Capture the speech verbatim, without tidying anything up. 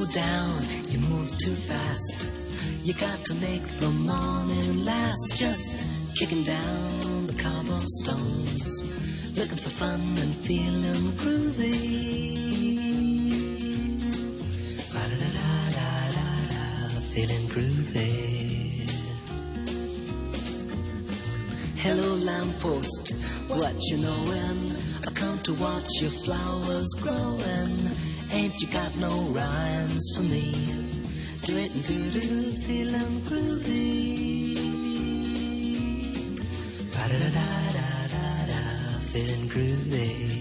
down, you move too fast. You got to make the morning last. Just kicking down the cobblestones, looking for fun and feeling groovy. Ba-da-da-da-da-da, feeling groovy. Hello lamppost, what you knowin'? I come to watch your flowers growin'. Ain't you got no rhymes for me? Do it and do-do, feeling groovy. Ba-da-da-da-da-da, feeling groovy.